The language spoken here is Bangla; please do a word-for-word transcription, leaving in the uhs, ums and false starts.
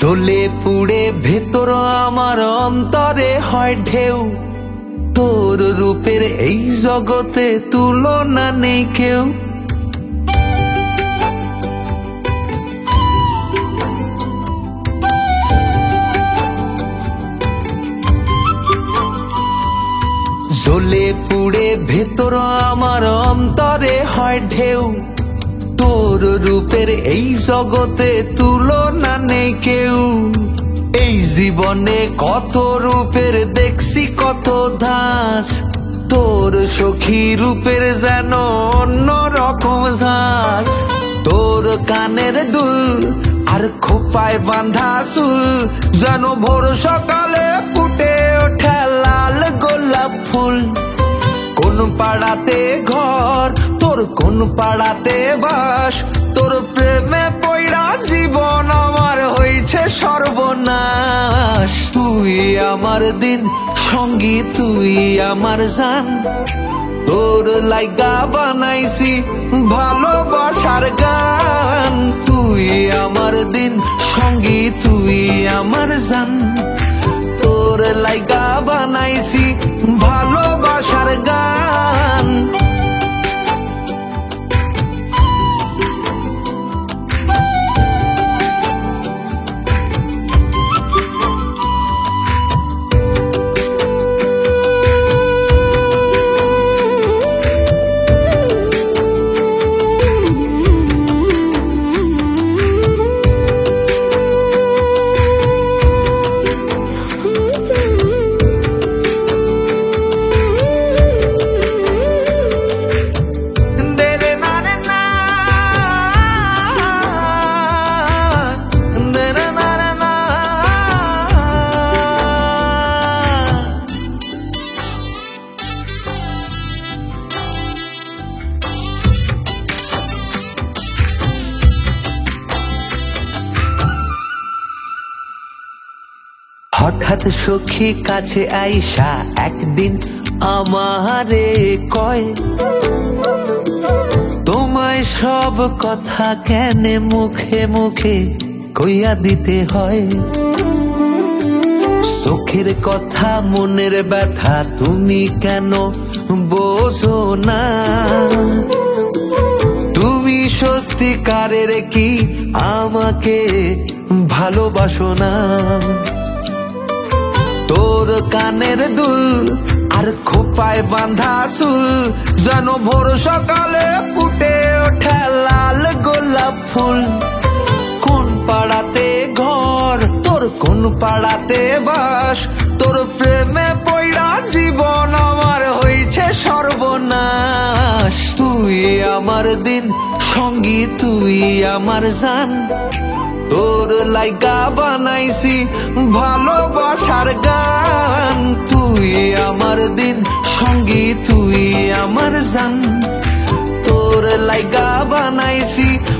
জ্বলে পুড়ে ভেতর আমার অন্তরে হয় ঢেউ, তোর রূপের এই জগতে তুলনা নেই কেউ। জ্বলে পুড়ে ভেতর আমার অন্তরে হয় ঢেউ, তোর রূপের এই জগতে তুলনা নেই কেউ। এই জীবনে কত রূপের দেখছি কত ধাস, তোর সখী রূপের যেন অন্য রকম ঝাঁস। তোর কানের দুল আর খোপায় বাঁধা চুল যেন ভোর সকালে ফুটে ওঠে লাল গোলাপ ফুল। কোন পাড়াতে ঘর তোর, কোন পাড়াতে বাস, তোর প্রেমে পয়রা জীবন আমার হইছে সর্বনাশ। তুই আমার দিন সঙ্গী, তুই আমার জান, তোর লাইগা বানাইছি ভালোবাসার গান। তুই আমার দিন সঙ্গী, তুই আমার জান, তোর লাইগা বানাইছি ভালোবাসার গান। হঠাৎ সখী কাছে আইসা একদিন আমারে কয়, তোমায় সব কথা কেনে মুখে মুখে কইয়া দিতে হয়। চোখের কথা মনের ব্যথা তুমি কেন বোঝো না, তুমি সত্যিকারের কি আমাকে ভালোবাসো না। তোর কানের দুল আর খোপায় বাঁধা চুল যেন ভোর সকালে ফুটে ওঠে লাল গোলাপ ফুল। কোন পাড়াতে ঘর তোর, কোন পাড়াতে বাস, তোর প্রেমে পয়রা জীবন আমার হইছে সর্বনাশ। তুই আমার দিন সঙ্গী, তুই আমার জান, তোর লাইগা বানাইছি ভালোবাসার গান। তুই আমার দিন সঙ্গী, তুই আমার জান, তোর লাইগা বানাইছি